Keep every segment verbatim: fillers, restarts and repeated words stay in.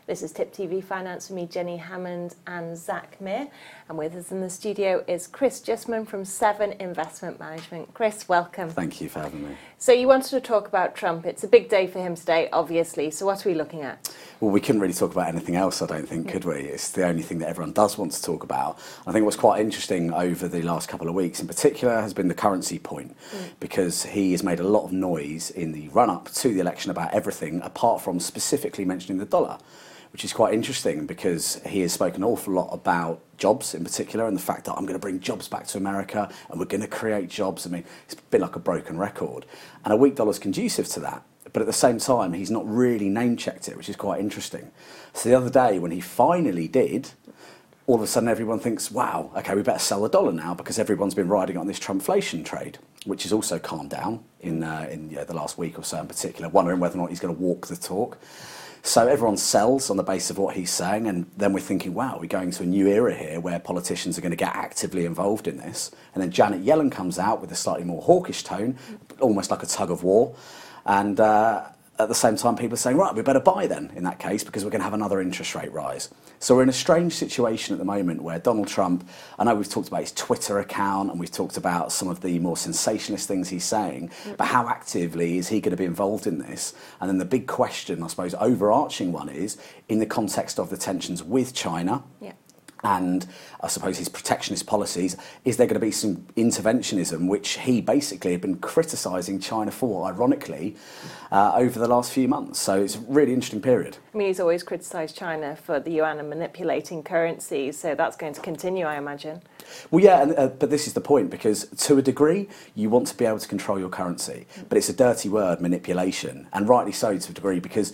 This is Tip T V Finance with me, Jenny Hammond and Zach Meir. And with us in the studio is Chris Justman from Seven Investment Management. Chris, welcome. Thank you for having me. So you wanted to talk about Trump. It's a big day for him today, obviously. So what are we looking at? Well, we couldn't really talk about anything else, I don't think, could we? It's the only thing that everyone does want to talk about. I think what's quite interesting over the last couple of weeks in particular has been the currency point, mm. because he has made a lot of noise in the run-up to the election about everything, apart from specifically mentioning the dollar, which is quite interesting because he has spoken an awful lot about jobs in particular and the fact that I'm going to bring jobs back to America and we're going to create jobs. I mean, it's been like a broken record. And a weak dollar is conducive to that. But at the same time, he's not really name-checked it, which is quite interesting. So the other day, when he finally did, all of a sudden everyone thinks, wow, okay, we better sell the dollar now because everyone's been riding on this Trumpflation trade, which has also calmed down in, uh, in yeah, the last week or so in particular, wondering whether or not he's going to walk the talk. So everyone sells on the basis of what he's saying, and then we're thinking, wow, we're going to a new era here where politicians are going to get actively involved in this. And then Janet Yellen comes out with a slightly more hawkish tone, almost like a tug of war. And uh, at the same time, people are saying, right, we better buy then, in that case, because we're going to have another interest rate rise. So we're in a strange situation at the moment where Donald Trump, I know we've talked about his Twitter account and we've talked about some of the more sensationalist things he's saying, mm. but how actively is he going to be involved in this? And then the big question, I suppose, overarching one is, in the context of the tensions with China, yeah. and I suppose his protectionist policies, is there going to be some interventionism, which he basically had been criticising China for, ironically, uh, over the last few months. So it's a really interesting period. I mean, he's always criticised China for the yuan and manipulating currencies, so that's going to continue, I imagine. Well, yeah, and, uh, but this is the point, because to a degree, you want to be able to control your currency, but it's a dirty word, manipulation, and rightly so to a degree, because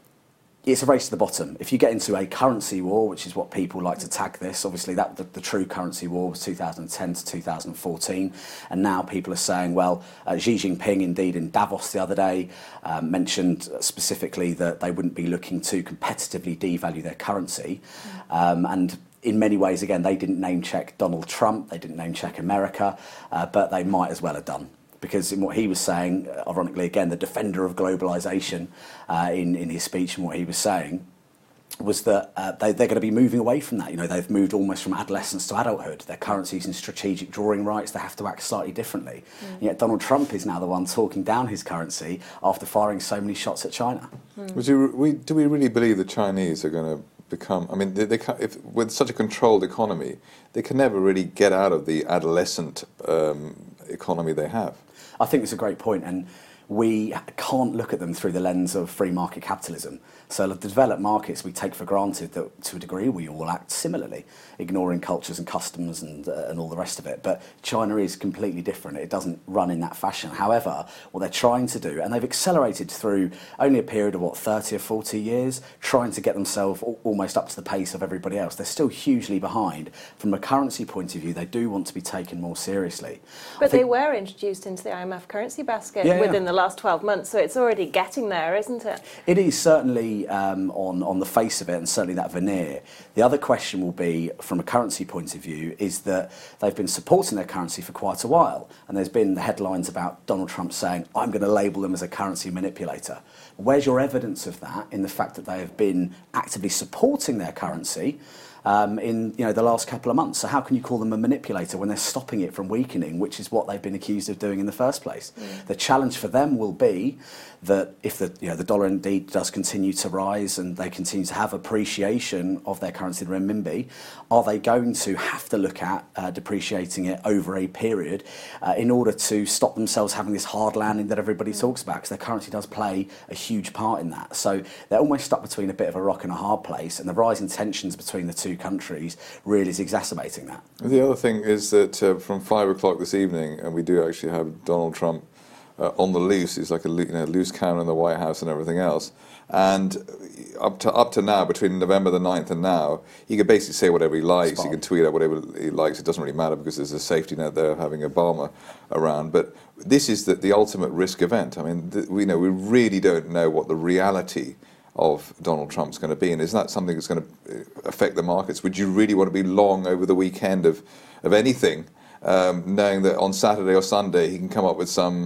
it's a race to the bottom. If you get into a currency war, which is what people like to tag this, obviously that the, the true currency war was two thousand ten to two thousand fourteen, and now people are saying, well, uh, Xi Jinping indeed in Davos the other day um, mentioned specifically that they wouldn't be looking to competitively devalue their currency, um, and in many ways, again, they didn't name check Donald Trump, they didn't name check America, uh, but they might as well have done. Because in what he was saying, ironically, again, the defender of globalisation uh, in, in his speech and what he was saying was that uh, they, they're going to be moving away from that. You know, they've moved almost from adolescence to adulthood. Their currencies and strategic drawing rights, they have to act slightly differently. Mm. And yet Donald Trump is now the one talking down his currency after firing so many shots at China. Mm. Would you, we, do we really believe the Chinese are going to become, I mean, they, they can, if, with such a controlled economy, they can never really get out of the adolescent um, economy they have? I think it's a great point, and we can't look at them through the lens of free market capitalism. So the developed markets, we take for granted that to a degree we all act similarly, ignoring cultures and customs and, uh, and all the rest of it. But China is completely different. It doesn't run in that fashion. However, what they're trying to do, and they've accelerated through only a period of, what, thirty or forty years, trying to get themselves almost up to the pace of everybody else. They're still hugely behind. From a currency point of view, they do want to be taken more seriously. But they were introduced into the I M F currency basket yeah, within yeah. the last twelve months, so it's already getting there, isn't it? It is certainly um, on, on the face of it, and certainly that veneer. The other question will be, from a currency point of view, is that they've been supporting their currency for quite a while, and there's been the headlines about Donald Trump saying, I'm going to label them as a currency manipulator. Where's your evidence of that in the fact that they have been actively supporting their currency Um, in you know the last couple of months? So how can you call them a manipulator when they're stopping it from weakening, which is what they've been accused of doing in the first place? Mm. The challenge for them will be that if the you know the dollar indeed does continue to rise and they continue to have appreciation of their currency, the renminbi, are they going to have to look at uh, depreciating it over a period uh, in order to stop themselves having this hard landing that everybody mm. talks about? Because their currency does play a huge part in that. So they're almost stuck between a bit of a rock and a hard place, and the rising tensions between the two countries really is exacerbating that. The other thing is that uh, from five o'clock this evening, and we do actually have Donald Trump uh, on the loose. He's like a you know, loose cannon in the White House and everything else. And up to up to now, between November the ninth and now, he can basically say whatever he likes. Spot. He can tweet out whatever he likes. It doesn't really matter because there's a safety net there of having Obama around. But this is the, the ultimate risk event. I mean, th- we know we really don't know what the reality of Donald Trump's going to be, and is that something that's going to affect the markets? Would you really want to be long over the weekend of of anything, um, knowing that on Saturday or Sunday he can come up with some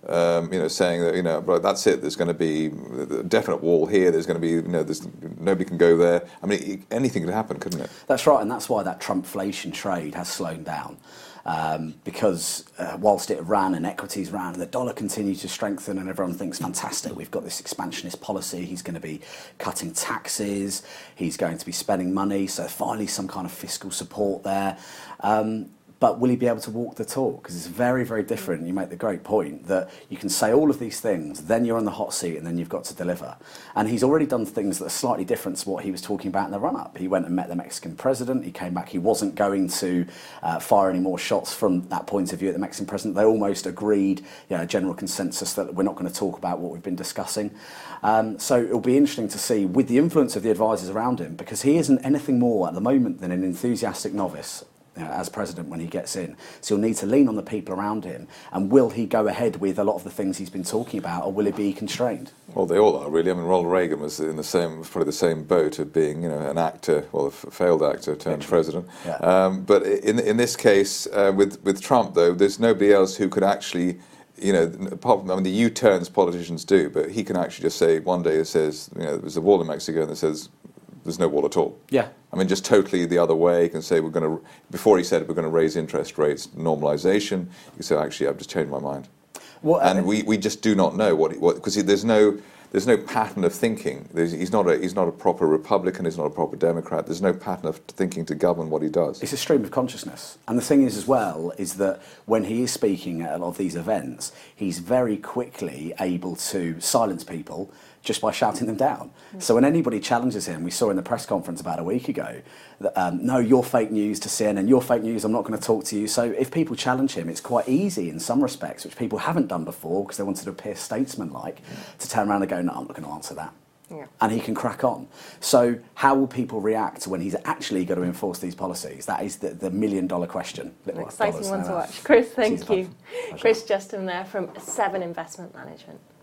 um, you know, saying that, you know, right, that's it. There's going to be a definite wall here. There's going to be, you know, there's nobody can go there. I mean, anything could happen, couldn't it? That's right, and that's why that Trumpflation trade has slowed down. Um, because uh, whilst it ran and equities ran and the dollar continued to strengthen and everyone thinks fantastic, we've got this expansionist policy, he's going to be cutting taxes, he's going to be spending money, so finally some kind of fiscal support there. Um, But will he be able to walk the talk? Because it's very, very different. You make the great point that you can say all of these things, then you're on the hot seat, and then you've got to deliver. And he's already done things that are slightly different to what he was talking about in the run-up. He went and met the Mexican president. He came back. He wasn't going to uh, fire any more shots from that point of view at the Mexican president. They almost agreed, you know, a general consensus that we're not going to talk about what we've been discussing. Um, so it'll be interesting to see, with the influence of the advisors around him, because he isn't anything more at the moment than an enthusiastic novice, you know, as president when he gets in. So he'll need to lean on the people around him. And will he go ahead with a lot of the things he's been talking about, or will he be constrained? Well, they all are, really. I mean, Ronald Reagan was in the same, was probably the same boat of being, you know, an actor, well, a f- failed actor turned Literally. president. Yeah. Um, but in in this case, uh, with with Trump, though, there's nobody else who could actually, you know, apart from, I mean, the U-turns politicians do, but he can actually just say, one day it says, you know, there's a wall in Mexico, and it says, there's no wall at all. Yeah. I mean, just totally the other way. You can say we're going to, before he said we're going to raise interest rates, normalisation. You can say, actually, I've just changed my mind. Well, and uh, we, we just do not know what, what because there's no there's no pattern of thinking. There's, he's not a he's not a proper Republican. He's not a proper Democrat. There's no pattern of thinking to govern what he does. It's a stream of consciousness. And the thing is, as well, is that when he is speaking at a lot of these events, he's very quickly able to silence people just by shouting them down. Mm. So when anybody challenges him, we saw in the press conference about a week ago, that, um, no, you're fake news to C N N, you're fake news, I'm not going to talk to you. So if people challenge him, it's quite easy in some respects, which people haven't done before because they wanted to appear statesman-like, mm. to turn around and go, no, I'm not going to answer that. Yeah. And he can crack on. So how will people react when he's actually got to enforce these policies? That is the, the million-dollar question. An exciting one to watch. Chris, thank you. Chris Justin there from Seven Investment Management.